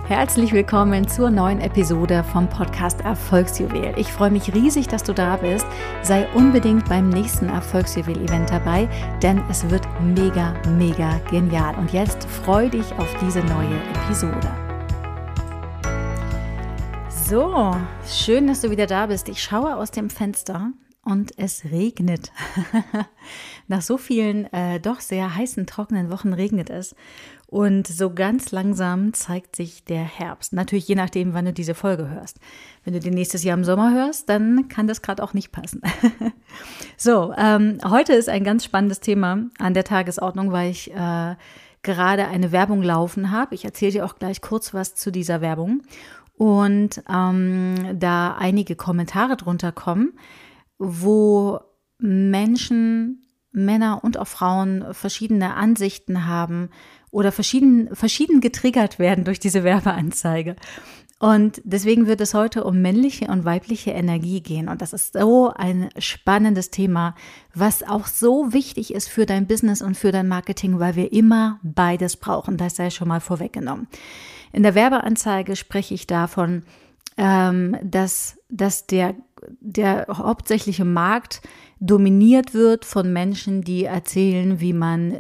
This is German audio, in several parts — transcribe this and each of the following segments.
Herzlich willkommen zur neuen Episode vom Podcast Erfolgsjuwel. Ich freue mich riesig, dass du da bist. Sei unbedingt beim nächsten Erfolgsjuwel-Event dabei, denn es wird mega, mega genial. Und jetzt freu dich auf diese neue Episode. So, schön, dass du wieder da bist. Ich schaue aus dem Fenster und es regnet. Nach so vielen doch sehr heißen, trockenen Wochen regnet es. Und so ganz langsam zeigt sich der Herbst. Natürlich je nachdem, wann du diese Folge hörst. Wenn du die nächstes Jahr im Sommer hörst, dann kann das gerade auch nicht passen. So, heute ist ein ganz spannendes Thema an der Tagesordnung, weil ich gerade eine Werbung laufen habe. Ich erzähle dir auch gleich kurz was zu dieser Werbung. Und da einige Kommentare drunter kommen, wo Menschen, Männer und auch Frauen verschiedene Ansichten haben oder verschieden getriggert werden durch diese Werbeanzeige. Und deswegen wird es heute um männliche und weibliche Energie gehen. Und das ist so ein spannendes Thema, was auch so wichtig ist für dein Business und für dein Marketing, weil wir immer beides brauchen. Das sei schon mal vorweggenommen. In der Werbeanzeige spreche ich davon, dass der hauptsächliche Markt dominiert wird von Menschen, die erzählen, wie man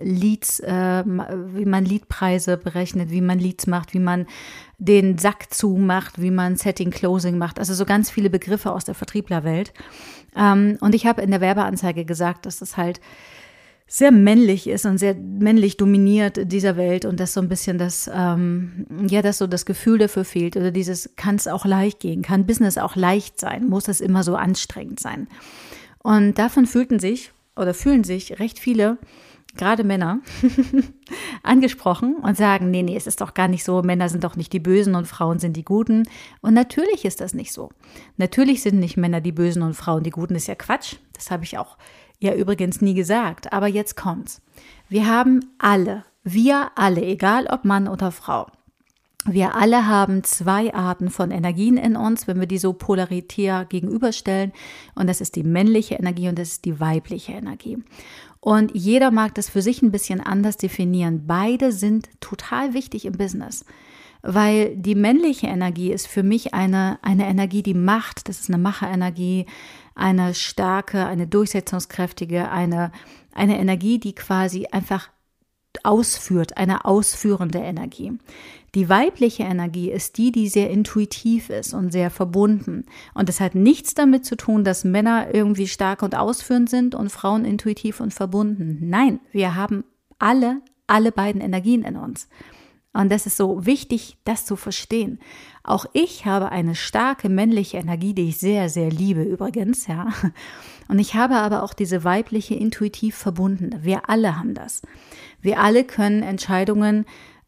Leadpreise berechnet, wie man Leads macht, wie man den Sack zumacht, wie man Setting Closing macht. Also so ganz viele Begriffe aus der Vertrieblerwelt. Und ich habe in der Werbeanzeige gesagt, dass es halt sehr männlich ist und sehr männlich dominiert dieser Welt und dass so ein bisschen dass so das Gefühl dafür fehlt oder dieses, kann es auch leicht gehen, kann Business auch leicht sein, muss es immer so anstrengend sein. Und davon fühlen sich recht viele, gerade Männer, angesprochen und sagen, nee, es ist doch gar nicht so, Männer sind doch nicht die Bösen und Frauen sind die Guten. Und natürlich ist das nicht so. Natürlich sind nicht Männer die Bösen und Frauen die Guten, das ist ja Quatsch. Das habe ich auch ja übrigens nie gesagt, aber jetzt kommt's. Wir alle, egal ob Mann oder Frau, wir alle haben zwei Arten von Energien in uns, wenn wir die so polaritär gegenüberstellen. Und das ist die männliche Energie und das ist die weibliche Energie. Und jeder mag das für sich ein bisschen anders definieren. Beide sind total wichtig im Business. Weil die männliche Energie ist für mich eine Energie, die macht. Das ist eine Macherenergie, eine starke, eine durchsetzungskräftige, eine Energie, die quasi einfach ausführt, eine ausführende Energie. Die weibliche Energie ist die sehr intuitiv ist und sehr verbunden. Und das hat nichts damit zu tun, dass Männer irgendwie stark und ausführend sind und Frauen intuitiv und verbunden. Nein, wir haben alle beiden Energien in uns. Und das ist so wichtig, das zu verstehen. Auch ich habe eine starke männliche Energie, die ich sehr, sehr liebe übrigens, ja. Und ich habe aber auch diese weibliche, intuitiv verbundene. Wir alle haben das. Wir alle können Entscheidungen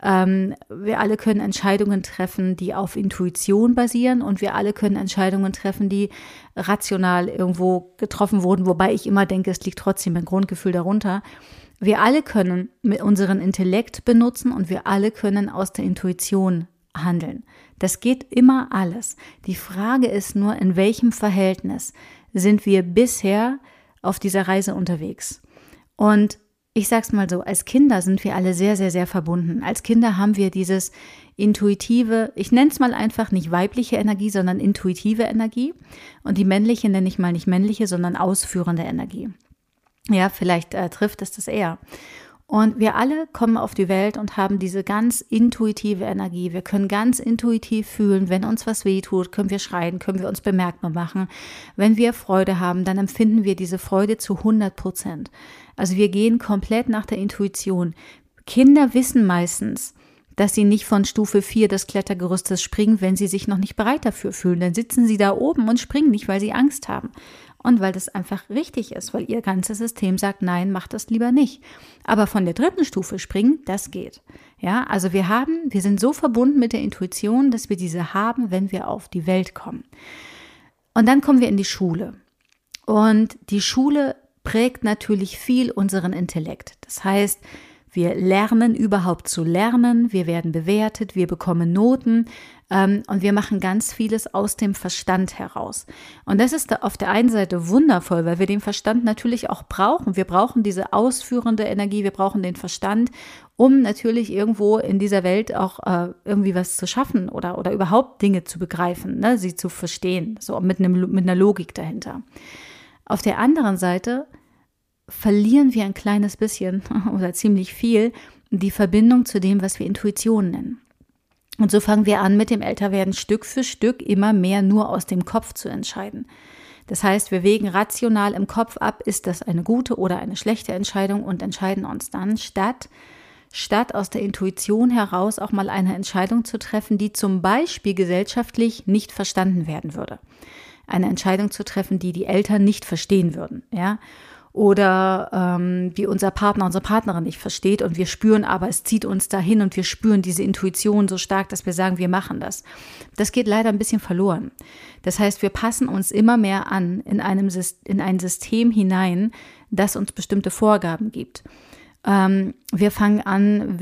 treffen, die auf Intuition basieren und wir alle können Entscheidungen treffen, die rational irgendwo getroffen wurden, wobei ich immer denke, es liegt trotzdem ein Grundgefühl darunter. Wir alle können mit unseren Intellekt benutzen und wir alle können aus der Intuition handeln. Das geht immer alles. Die Frage ist nur, in welchem Verhältnis sind wir bisher auf dieser Reise unterwegs? Und ich sag's mal so, als Kinder sind wir alle sehr, sehr, sehr verbunden. Als Kinder haben wir dieses intuitive, ich nenne es mal einfach nicht weibliche Energie, sondern intuitive Energie. Und die männliche nenne ich mal nicht männliche, sondern ausführende Energie. Ja, vielleicht trifft es das eher. Und wir alle kommen auf die Welt und haben diese ganz intuitive Energie. Wir können ganz intuitiv fühlen, wenn uns was wehtut, können wir schreien, können wir uns bemerkbar machen. Wenn wir Freude haben, dann empfinden wir diese Freude zu 100%. Also wir gehen komplett nach der Intuition. Kinder wissen meistens, dass sie nicht von Stufe 4 des Klettergerüstes springen, wenn sie sich noch nicht bereit dafür fühlen. Dann sitzen sie da oben und springen nicht, weil sie Angst haben. Und weil das einfach richtig ist, weil ihr ganzes System sagt, nein, mach das lieber nicht. Aber von der 3. Stufe springen, das geht. Ja, also wir sind so verbunden mit der Intuition, dass wir diese haben, wenn wir auf die Welt kommen. Und dann kommen wir in die Schule. Und die Schule prägt natürlich viel unseren Intellekt. Das heißt, Wir lernen überhaupt zu lernen, wir werden bewertet, wir bekommen Noten und wir machen ganz vieles aus dem Verstand heraus. Und das ist auf der einen Seite wundervoll, weil wir den Verstand natürlich auch brauchen. Wir brauchen diese ausführende Energie, wir brauchen den Verstand, um natürlich irgendwo in dieser Welt auch irgendwie was zu schaffen oder überhaupt Dinge zu begreifen, ne? Sie zu verstehen, so mit einer Logik dahinter. Auf der anderen Seite verlieren wir ein kleines bisschen oder ziemlich viel die Verbindung zu dem, was wir Intuition nennen. Und so fangen wir an, mit dem Älterwerden Stück für Stück immer mehr nur aus dem Kopf zu entscheiden. Das heißt, wir wägen rational im Kopf ab, ist das eine gute oder eine schlechte Entscheidung und entscheiden uns dann, statt aus der Intuition heraus auch mal eine Entscheidung zu treffen, die zum Beispiel gesellschaftlich nicht verstanden werden würde. Eine Entscheidung zu treffen, die die Eltern nicht verstehen würden, ja. Oder die unser Partner, unsere Partnerin nicht versteht und wir spüren aber, es zieht uns dahin und wir spüren diese Intuition so stark, dass wir sagen, wir machen das. Das geht leider ein bisschen verloren. Das heißt, wir passen uns immer mehr an in ein System hinein, das uns bestimmte Vorgaben gibt. Wir fangen an,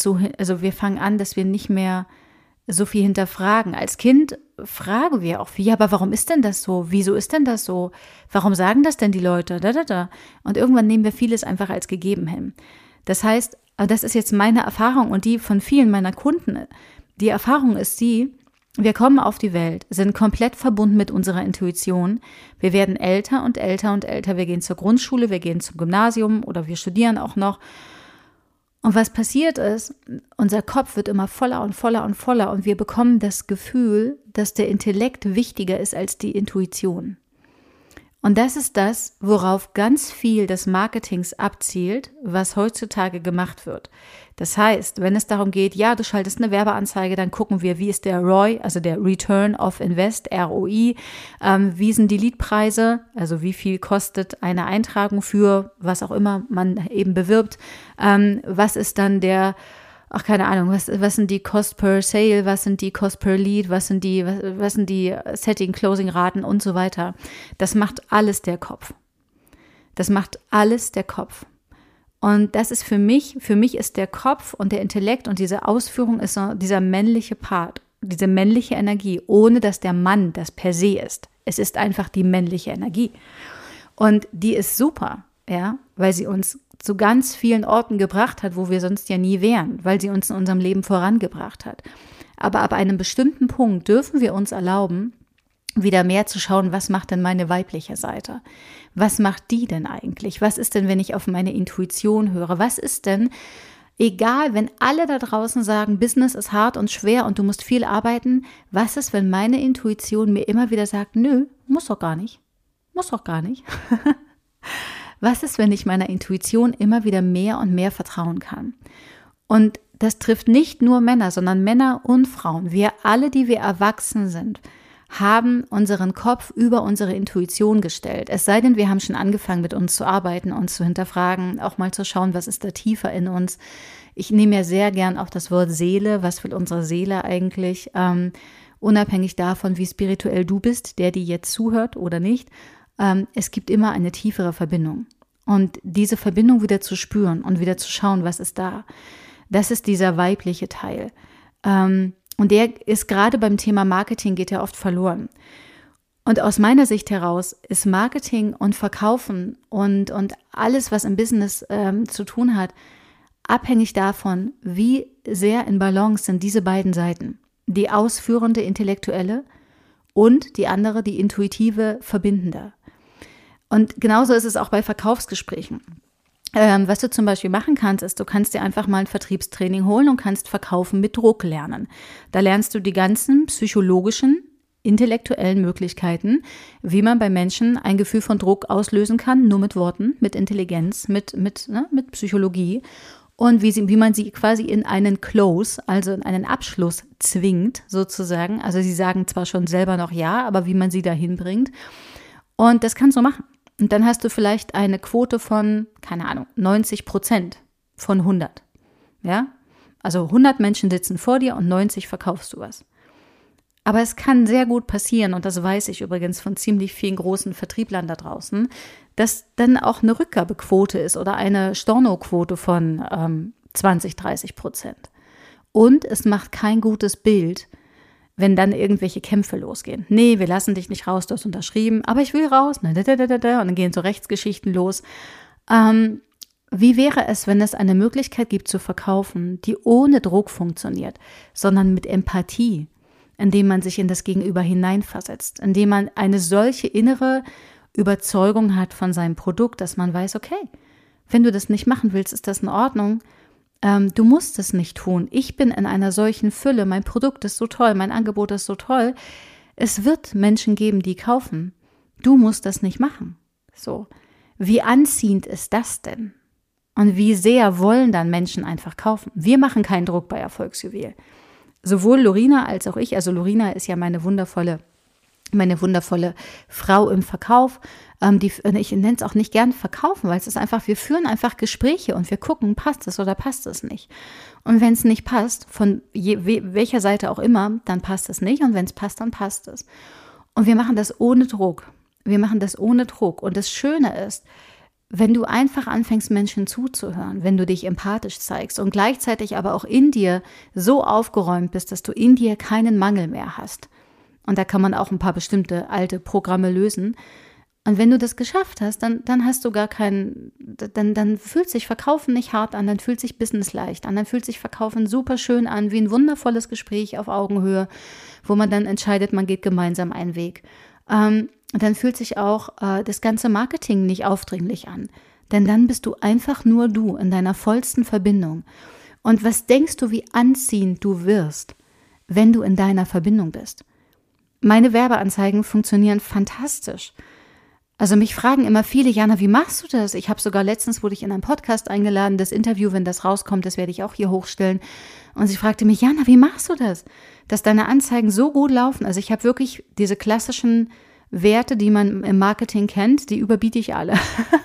dass wir nicht mehr so viel hinterfragen. Als Kind fragen wir auch viel, ja, aber warum ist denn das so? Wieso ist denn das so? Warum sagen das denn die Leute? Und irgendwann nehmen wir vieles einfach als gegeben hin. Das heißt, das ist jetzt meine Erfahrung und die von vielen meiner Kunden. Die Erfahrung ist wir kommen auf die Welt, sind komplett verbunden mit unserer Intuition. Wir werden älter und älter und älter. Wir gehen zur Grundschule, wir gehen zum Gymnasium oder wir studieren auch noch. Und was passiert ist, unser Kopf wird immer voller und voller und voller und wir bekommen das Gefühl, dass der Intellekt wichtiger ist als die Intuition. Und das ist das, worauf ganz viel des Marketings abzielt, was heutzutage gemacht wird. Das heißt, wenn es darum geht, ja, du schaltest eine Werbeanzeige, dann gucken wir, wie ist der ROI, also der Return of Invest, ROI, wie sind die Leadpreise, also wie viel kostet eine Eintragung für was auch immer man eben bewirbt, was ist dann keine Ahnung, was sind die Cost per Sale, was sind die Cost per Lead, was sind die Setting-Closing-Raten und so weiter. Das macht alles der Kopf. Das macht alles der Kopf. Und das ist für mich ist der Kopf und der Intellekt und diese Ausführung ist so dieser männliche Part, diese männliche Energie, ohne dass der Mann das per se ist. Es ist einfach die männliche Energie. Und die ist super, ja, weil sie uns zu ganz vielen Orten gebracht hat, wo wir sonst ja nie wären, weil sie uns in unserem Leben vorangebracht hat. Aber ab einem bestimmten Punkt dürfen wir uns erlauben, wieder mehr zu schauen, was macht denn meine weibliche Seite? Was macht die denn eigentlich? Was ist denn, wenn ich auf meine Intuition höre? Was ist denn, egal, wenn alle da draußen sagen, Business ist hart und schwer und du musst viel arbeiten, was ist, wenn meine Intuition mir immer wieder sagt, nö, muss doch gar nicht. Was ist, wenn ich meiner Intuition immer wieder mehr und mehr vertrauen kann? Und das trifft nicht nur Männer, sondern Männer und Frauen. Wir alle, die wir erwachsen sind, haben unseren Kopf über unsere Intuition gestellt. Es sei denn, wir haben schon angefangen, mit uns zu arbeiten, uns zu hinterfragen, auch mal zu schauen, was ist da tiefer in uns. Ich nehme ja sehr gern auch das Wort Seele. Was will unsere Seele eigentlich? Unabhängig davon, wie spirituell du bist, der die jetzt zuhört oder nicht. Es gibt immer eine tiefere Verbindung. Und diese Verbindung wieder zu spüren und wieder zu schauen, was ist da, das ist dieser weibliche Teil. Und der ist gerade beim Thema Marketing, geht ja oft verloren. Und aus meiner Sicht heraus ist Marketing und Verkaufen und alles, was im Business zu tun hat, abhängig davon, wie sehr in Balance sind diese beiden Seiten. Die ausführende Intellektuelle und die andere, die intuitive, verbindende. Und genauso ist es auch bei Verkaufsgesprächen. Was du zum Beispiel machen kannst, ist, du kannst dir einfach mal ein Vertriebstraining holen und kannst Verkaufen mit Druck lernen. Da lernst du die ganzen psychologischen, intellektuellen Möglichkeiten, wie man bei Menschen ein Gefühl von Druck auslösen kann, nur mit Worten, mit Intelligenz, mit Psychologie. Und wie man sie quasi in einen Close, also in einen Abschluss zwingt, sozusagen. Also sie sagen zwar schon selber noch ja, aber wie man sie dahin bringt. Und das kannst du machen. Und dann hast du vielleicht eine Quote von, 90% von 100. Ja? Also 100 Menschen sitzen vor dir und 90 verkaufst du was. Aber es kann sehr gut passieren, und das weiß ich übrigens von ziemlich vielen großen Vertrieblern da draußen, dass dann auch eine Rückgabequote ist oder eine Stornoquote von 20-30%. Und es macht kein gutes Bild, wenn dann irgendwelche Kämpfe losgehen. Nee, wir lassen dich nicht raus, du hast unterschrieben, aber ich will raus. Und dann gehen so Rechtsgeschichten los. Wie wäre es, wenn es eine Möglichkeit gibt zu verkaufen, die ohne Druck funktioniert, sondern mit Empathie, indem man sich in das Gegenüber hineinversetzt, indem man eine solche innere Überzeugung hat von seinem Produkt, dass man weiß, okay, wenn du das nicht machen willst, ist das in Ordnung. Du musst es nicht tun. Ich bin in einer solchen Fülle, mein Produkt ist so toll, mein Angebot ist so toll. Es wird Menschen geben, die kaufen. Du musst das nicht machen. So, wie anziehend ist das denn? Und wie sehr wollen dann Menschen einfach kaufen? Wir machen keinen Druck bei Erfolgsjuwel. Sowohl Lorina als auch ich, also Lorina ist ja meine wundervolle Frau im Verkauf, ich nenne es auch nicht gern verkaufen, weil es ist einfach, wir führen einfach Gespräche und wir gucken, passt es oder passt es nicht. Und wenn es nicht passt, von welcher Seite auch immer, dann passt es nicht und wenn es passt, dann passt es. Und wir machen das ohne Druck. Und das Schöne ist, wenn du einfach anfängst, Menschen zuzuhören, wenn du dich empathisch zeigst und gleichzeitig aber auch in dir so aufgeräumt bist, dass du in dir keinen Mangel mehr hast. Und da kann man auch ein paar bestimmte alte Programme lösen. Und wenn du das geschafft hast, dann hast du gar keinen, dann fühlt sich Verkaufen nicht hart an, dann fühlt sich Business leicht an, dann fühlt sich Verkaufen super schön an, wie ein wundervolles Gespräch auf Augenhöhe, wo man dann entscheidet, man geht gemeinsam einen Weg. Dann fühlt sich auch das ganze Marketing nicht aufdringlich an. Denn dann bist du einfach nur du in deiner vollsten Verbindung. Und was denkst du, wie anziehend du wirst, wenn du in deiner Verbindung bist? Meine Werbeanzeigen funktionieren fantastisch. Also mich fragen immer viele, Jana, wie machst du das? Ich habe sogar letztens, wurde ich in einen Podcast eingeladen, das Interview, wenn das rauskommt, das werde ich auch hier hochstellen. Und sie fragte mich, Jana, wie machst du das? Dass deine Anzeigen so gut laufen. Also ich habe wirklich diese klassischen Werte, die man im Marketing kennt, die überbiete ich alle.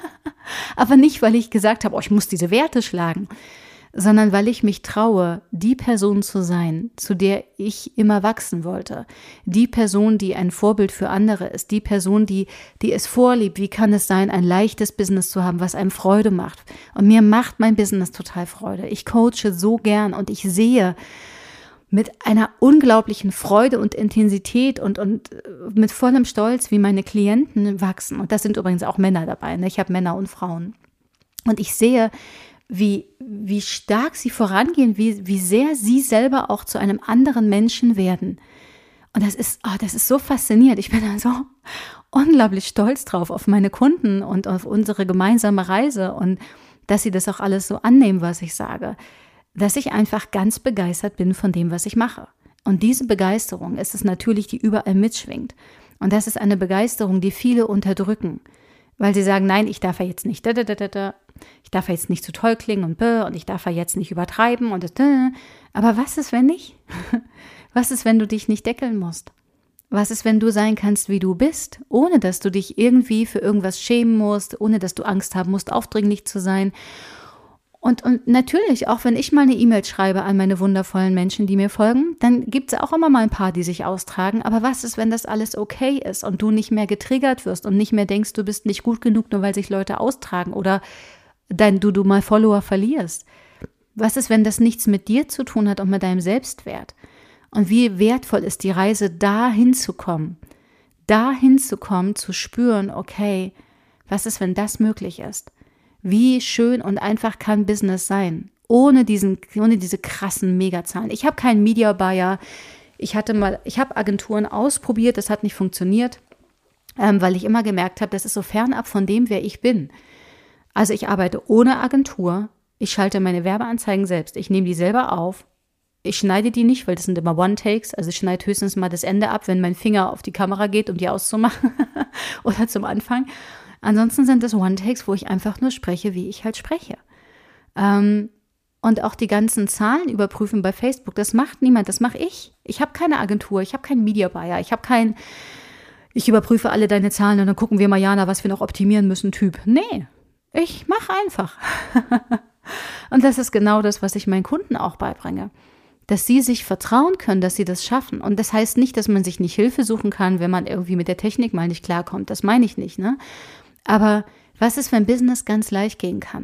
Aber nicht, weil ich gesagt habe, ich muss diese Werte schlagen, sondern weil ich mich traue, die Person zu sein, zu der ich immer wachsen wollte. Die Person, die ein Vorbild für andere ist. Die Person, die es vorliebt. Wie kann es sein, ein leichtes Business zu haben, was einem Freude macht? Und mir macht mein Business total Freude. Ich coache so gern und ich sehe mit einer unglaublichen Freude und Intensität und mit vollem Stolz, wie meine Klienten wachsen. Und das sind übrigens auch Männer dabei. Ne? Ich habe Männer und Frauen. Und ich sehe, wie stark sie vorangehen, wie sehr sie selber auch zu einem anderen Menschen werden. Und das ist so faszinierend. Ich bin da so unglaublich stolz drauf, auf meine Kunden und auf unsere gemeinsame Reise und dass sie das auch alles so annehmen, was ich sage. Dass ich einfach ganz begeistert bin von dem, was ich mache. Und diese Begeisterung ist es natürlich, die überall mitschwingt. Und das ist eine Begeisterung, die viele unterdrücken. Weil sie sagen, nein, ich darf ja jetzt nicht, ich darf ja jetzt nicht zu toll klingen und ich darf ja jetzt nicht übertreiben aber was ist, wenn nicht? Was ist, wenn du dich nicht deckeln musst? Was ist, wenn du sein kannst, wie du bist, ohne dass du dich irgendwie für irgendwas schämen musst, ohne dass du Angst haben musst, aufdringlich zu sein? Und natürlich, auch wenn ich mal eine E-Mail schreibe an meine wundervollen Menschen, die mir folgen, dann gibt es auch immer mal ein paar, die sich austragen. Aber was ist, wenn das alles okay ist und du nicht mehr getriggert wirst und nicht mehr denkst, du bist nicht gut genug, nur weil sich Leute austragen oder du mal Follower verlierst? Was ist, wenn das nichts mit dir zu tun hat und mit deinem Selbstwert? Und wie wertvoll ist die Reise, dahin zu kommen, zu spüren, okay, was ist, wenn das möglich ist? Wie schön und einfach kann Business sein, ohne diese krassen Megazahlen. Ich habe keinen Media Buyer. Ich habe Agenturen ausprobiert, das hat nicht funktioniert, weil ich immer gemerkt habe, das ist so fernab von dem, wer ich bin. Also ich arbeite ohne Agentur, ich schalte meine Werbeanzeigen selbst, ich nehme die selber auf, ich schneide die nicht, weil das sind immer One-Takes, also ich schneide höchstens mal das Ende ab, wenn mein Finger auf die Kamera geht, um die auszumachen oder zum Anfang. Ansonsten sind das One-Takes, wo ich einfach nur spreche, wie ich halt spreche. Und auch die ganzen Zahlen überprüfen bei Facebook, das macht niemand, das mache ich. Ich habe keine Agentur, ich habe keinen Media Buyer, ich überprüfe alle deine Zahlen und dann gucken wir mal, Jana, was wir noch optimieren müssen, Typ. Nee, ich mache einfach. Und das ist genau das, was ich meinen Kunden auch beibringe. Dass sie sich vertrauen können, dass sie das schaffen. Und das heißt nicht, dass man sich nicht Hilfe suchen kann, wenn man irgendwie mit der Technik mal nicht klarkommt. Das meine ich nicht, ne? Aber was ist, wenn Business ganz leicht gehen kann?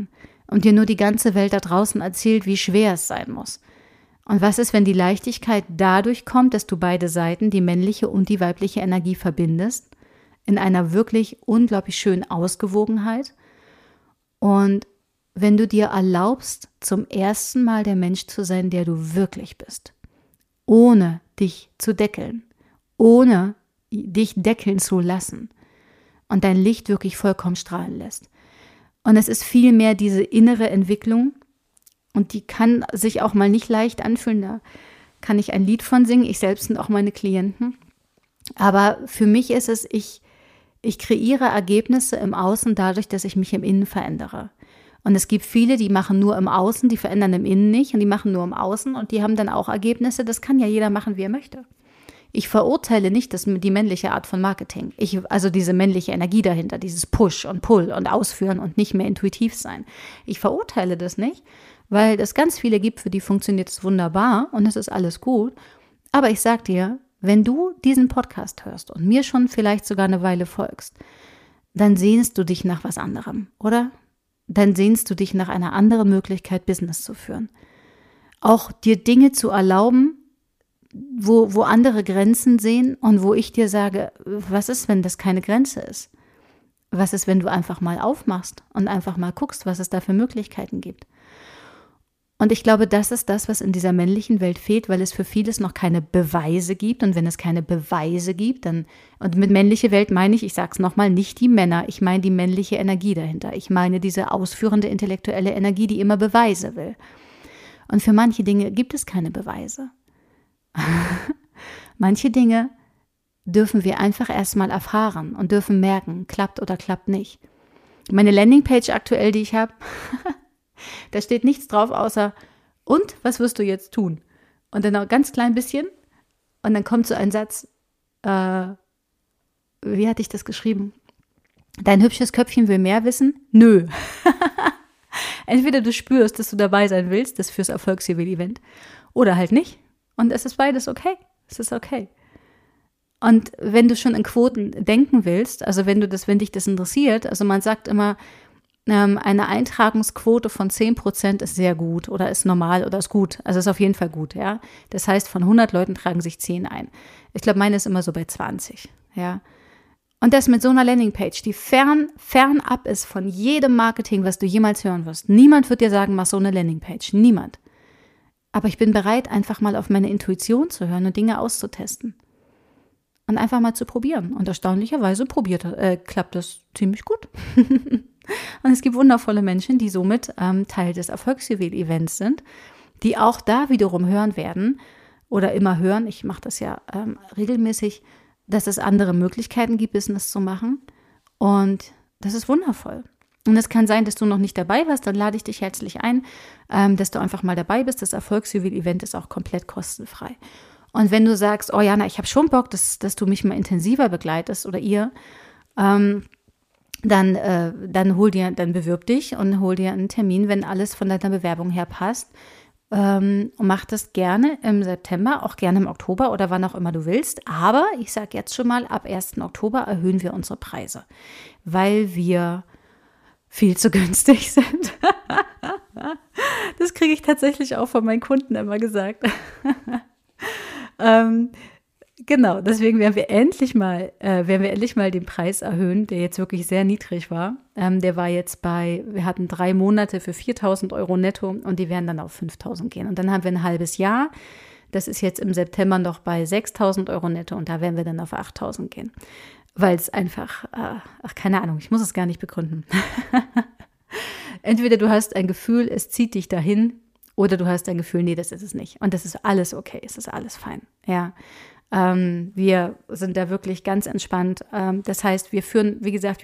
und dir nur die ganze Welt da draußen erzählt, wie schwer es sein muss. Und was ist, wenn die Leichtigkeit dadurch kommt, dass du beide Seiten, die männliche und die weibliche Energie verbindest, in einer wirklich unglaublich schönen Ausgewogenheit? Und wenn du dir erlaubst, zum ersten Mal der Mensch zu sein, der du wirklich bist, ohne dich zu deckeln, ohne dich deckeln zu lassen und dein Licht wirklich vollkommen strahlen lässt. Und es ist vielmehr diese innere Entwicklung, und die kann sich auch mal nicht leicht anfühlen, da kann ich ein Lied von singen, ich selbst und auch meine Klienten. Aber für mich ist es, ich kreiere Ergebnisse im Außen dadurch, dass ich mich im Innen verändere. Und es gibt viele, die machen nur im Außen, die verändern im Innen nicht und die machen nur im Außen und die haben dann auch Ergebnisse. Das kann ja jeder machen, wie er möchte. Ich verurteile nicht die männliche Art von Marketing. Also diese männliche Energie dahinter, dieses Push und Pull und Ausführen und nicht mehr intuitiv sein. Ich verurteile das nicht, weil es ganz viele gibt, für die funktioniert es wunderbar und es ist alles gut. Aber ich sag dir, wenn du diesen Podcast hörst und mir schon vielleicht sogar eine Weile folgst, dann sehnst du dich nach was anderem, oder? Dann sehnst du dich nach einer anderen Möglichkeit, Business zu führen. Auch dir Dinge zu erlauben, wo andere Grenzen sehen und wo ich dir sage, was ist, wenn das keine Grenze ist? Was ist, wenn du einfach mal aufmachst und einfach mal guckst, was es da für Möglichkeiten gibt? Und ich glaube, das ist das, was in dieser männlichen Welt fehlt, weil es für vieles noch keine Beweise gibt. Und wenn es keine Beweise gibt, dann, und mit männliche Welt meine ich sag's nochmal, nicht die Männer, ich meine die männliche Energie dahinter. Ich meine diese ausführende intellektuelle Energie, die immer Beweise will. Und für manche Dinge gibt es keine Beweise. Manche Dinge dürfen wir einfach erstmal erfahren und dürfen merken, klappt oder klappt nicht. Meine Landingpage aktuell, die ich habe, da steht nichts drauf, außer, und, was wirst du jetzt tun? Und dann noch ein ganz klein bisschen, und dann kommt so ein Satz, wie hatte ich das geschrieben? Dein hübsches Köpfchen will mehr wissen? Nö. Entweder du spürst, dass du dabei sein willst, das fürs Erfolgsjuwel-Event, oder halt nicht. Und es ist beides okay. Es ist okay. Und wenn du schon in Quoten denken willst, also wenn dich das interessiert, also man sagt immer, eine Eintragungsquote von 10% ist sehr gut oder ist normal oder ist gut. Also ist auf jeden Fall gut, ja. Das heißt, von 100 Leuten tragen sich 10 ein. Ich glaube, meine ist immer so bei 20, ja. Und das mit so einer Landingpage, die fernab ist von jedem Marketing, was du jemals hören wirst. Niemand wird dir sagen, mach so eine Landingpage. Niemand. Aber ich bin bereit, einfach mal auf meine Intuition zu hören und Dinge auszutesten. Und einfach mal zu probieren. Und erstaunlicherweise klappt das ziemlich gut. Und es gibt wundervolle Menschen, die somit Teil des Erfolgsjuwel-Events sind, die auch da wiederum hören werden oder immer hören, ich mache das ja regelmäßig, dass es andere Möglichkeiten gibt, Business zu machen. Und das ist wundervoll. Und es kann sein, dass du noch nicht dabei warst, dann lade ich dich herzlich ein, dass du einfach mal dabei bist. Das Erfolgsjuwel-Event ist auch komplett kostenfrei. Und wenn du sagst, oh Jana, ich habe schon Bock, dass du mich mal intensiver begleitest oder ihr, dann bewirb dich und hol dir einen Termin, wenn alles von deiner Bewerbung her passt. Und mach das gerne im September, auch gerne im Oktober oder wann auch immer du willst. Aber ich sage jetzt schon mal, ab 1. Oktober erhöhen wir unsere Preise, weil wir viel zu günstig sind. Das kriege ich tatsächlich auch von meinen Kunden immer gesagt. Genau, deswegen werden wir endlich mal den Preis erhöhen, der jetzt wirklich sehr niedrig war. Der war jetzt wir hatten 3 Monate für 4.000 Euro netto und die werden dann auf 5.000 gehen. Und dann haben wir ein halbes Jahr, das ist jetzt im September noch bei 6.000 Euro netto und da werden wir dann auf 8.000 gehen. Weil es einfach, keine Ahnung, ich muss es gar nicht begründen. Entweder du hast ein Gefühl, es zieht dich dahin, oder du hast ein Gefühl, nee, das ist es nicht. Und das ist alles okay, es ist alles fein, ja. Wir sind da wirklich ganz entspannt. Das heißt, wir führen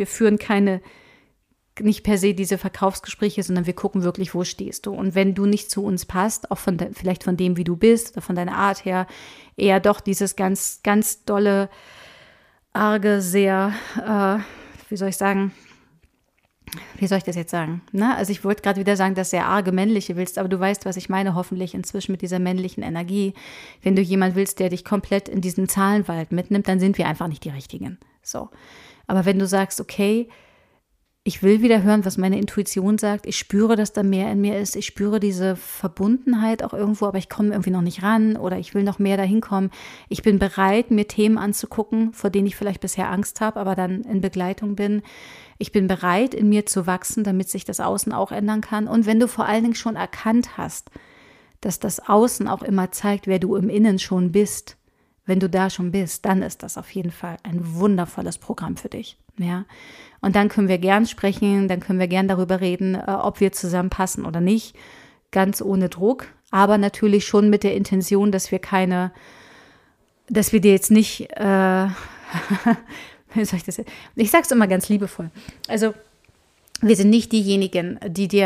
nicht per se diese Verkaufsgespräche, sondern wir gucken wirklich, wo stehst du. Und wenn du nicht zu uns passt, auch vielleicht von dem, wie du bist oder von deiner Art her, eher doch dieses ganz, ganz dolle, arge, sehr, wie soll ich das jetzt sagen? Na, also ich wollte gerade wieder sagen, dass sehr arge männliche willst, aber du weißt, was ich meine, hoffentlich inzwischen mit dieser männlichen Energie. Wenn du jemand willst, der dich komplett in diesen Zahlenwald mitnimmt, dann sind wir einfach nicht die Richtigen. So. Aber wenn du sagst, okay, Ich will wieder hören, was meine Intuition sagt. Ich spüre, dass da mehr in mir ist. Ich spüre diese Verbundenheit auch irgendwo, aber ich komme irgendwie noch nicht ran oder ich will noch mehr dahin kommen. Ich bin bereit, mir Themen anzugucken, vor denen ich vielleicht bisher Angst habe, aber dann in Begleitung bin. Ich bin bereit, in mir zu wachsen, damit sich das Außen auch ändern kann. Und wenn du vor allen Dingen schon erkannt hast, dass das Außen auch immer zeigt, wer du im Innen schon bist, wenn du da schon bist, dann ist das auf jeden Fall ein wundervolles Programm für dich. Ja? Und dann können wir gern sprechen, dann können wir gern darüber reden, ob wir zusammenpassen oder nicht, ganz ohne Druck, aber natürlich schon mit der Intention, dass wir dir jetzt nicht, wie soll ich das? Ich sage es immer ganz liebevoll. Also wir sind nicht diejenigen,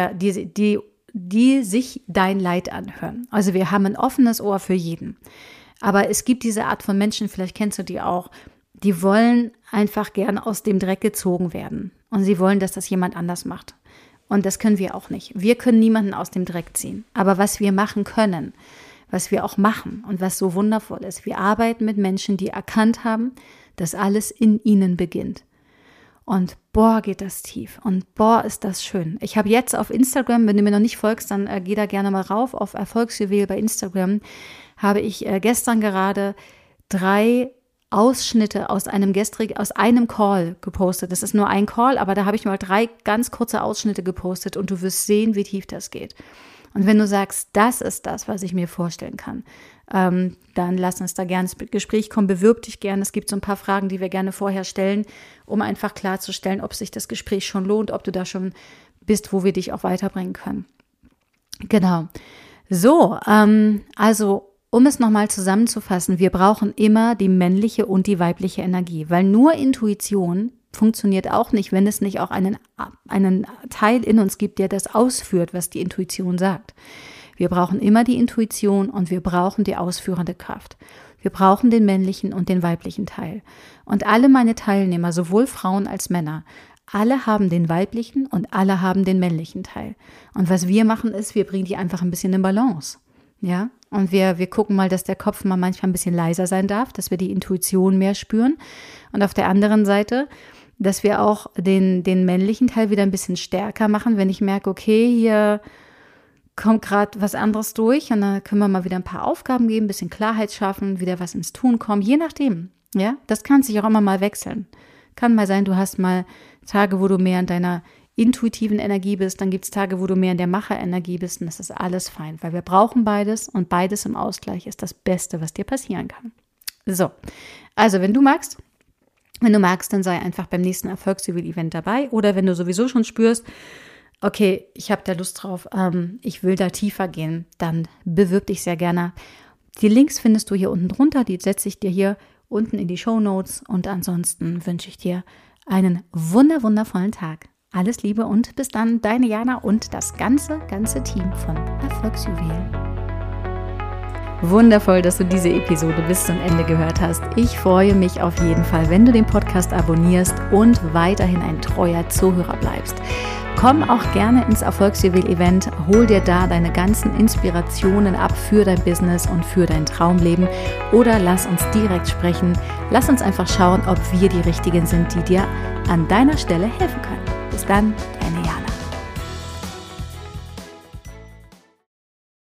die sich dein Leid anhören. Also wir haben ein offenes Ohr für jeden. Aber es gibt diese Art von Menschen, vielleicht kennst du die auch, die wollen einfach gern aus dem Dreck gezogen werden. Und sie wollen, dass das jemand anders macht. Und das können wir auch nicht. Wir können niemanden aus dem Dreck ziehen. Aber was wir machen können, was wir auch machen und was so wundervoll ist, wir arbeiten mit Menschen, die erkannt haben, dass alles in ihnen beginnt. Und boah, geht das tief und boah, ist das schön. Ich habe jetzt auf Instagram, wenn du mir noch nicht folgst, dann geh da gerne mal rauf, auf Erfolgsjuwel bei Instagram, habe ich gestern gerade 3 Ausschnitte aus einem Call gepostet. Das ist nur ein Call, aber da habe ich mal 3 ganz kurze Ausschnitte gepostet und du wirst sehen, wie tief das geht. Und wenn du sagst, das ist das, was ich mir vorstellen kann, dann lass uns da gerne ins Gespräch kommen, bewirb dich gerne. Es gibt so ein paar Fragen, die wir gerne vorher stellen, um einfach klarzustellen, ob sich das Gespräch schon lohnt, ob du da schon bist, wo wir dich auch weiterbringen können. Genau. So, also um es nochmal zusammenzufassen, wir brauchen immer die männliche und die weibliche Energie, weil nur Intuition funktioniert auch nicht, wenn es nicht auch einen Teil in uns gibt, der das ausführt, was die Intuition sagt. Wir brauchen immer die Intuition und wir brauchen die ausführende Kraft. Wir brauchen den männlichen und den weiblichen Teil. Und alle meine Teilnehmer, sowohl Frauen als Männer, alle haben den weiblichen und alle haben den männlichen Teil. Und was wir machen ist, wir bringen die einfach ein bisschen in Balance. Ja? Und wir gucken mal, dass der Kopf mal manchmal ein bisschen leiser sein darf, dass wir die Intuition mehr spüren. Und auf der anderen Seite, dass wir auch den männlichen Teil wieder ein bisschen stärker machen, wenn ich merke, okay, hier kommt gerade was anderes durch und dann können wir mal wieder ein paar Aufgaben geben, ein bisschen Klarheit schaffen, wieder was ins Tun kommen, je nachdem. Ja, das kann sich auch immer mal wechseln. Kann mal sein, du hast mal Tage, wo du mehr in deiner intuitiven Energie bist, dann gibt es Tage, wo du mehr in der Macherenergie bist und das ist alles fein, weil wir brauchen beides und beides im Ausgleich ist das Beste, was dir passieren kann. So, also wenn du magst, dann sei einfach beim nächsten Erfolgsjuwel-Event dabei oder wenn du sowieso schon spürst, okay, ich habe da Lust drauf, ich will da tiefer gehen, dann bewirb dich sehr gerne. Die Links findest du hier unten drunter, die setze ich dir hier unten in die Shownotes und ansonsten wünsche ich dir einen wundervollen Tag. Alles Liebe und bis dann, deine Jana und das ganze Team von Erfolgsjuwel. Wundervoll, dass du diese Episode bis zum Ende gehört hast. Ich freue mich auf jeden Fall, wenn du den Podcast abonnierst und weiterhin ein treuer Zuhörer bleibst. Komm auch gerne ins Erfolgsjuwel-Event, hol dir da deine ganzen Inspirationen ab für dein Business und für dein Traumleben oder lass uns direkt sprechen. Lass uns einfach schauen, ob wir die Richtigen sind, die dir an deiner Stelle helfen können. Bis dann.